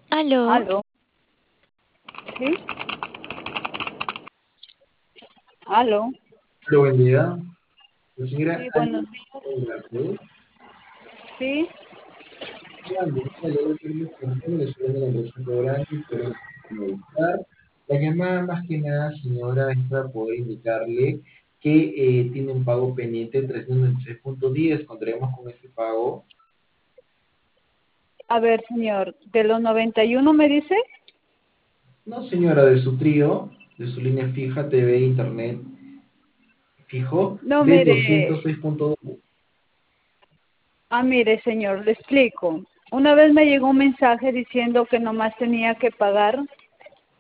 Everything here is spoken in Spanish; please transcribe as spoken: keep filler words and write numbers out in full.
Aló, Aló, ¿sí? Aló, Hola, buen día. La señora sí, Alicia buenos días. Velarde. Sí, Llamando, le doy permiso con el estudio de la empresa programa y por finalizar. La llamada más que nada, señora, es para poder indicarle que eh, tiene un pago pendiente de trescientos noventa y seis punto diez. Contaremos con ese pago. a ver, señor, de los noventa y uno me dice. No, señora, de su trío, de su línea fija, T V, Internet fijo, No, de mire, doscientos seis punto dos. ah, mire, señor, le explico. Una vez me llegó un mensaje diciendo que nomás tenía que pagar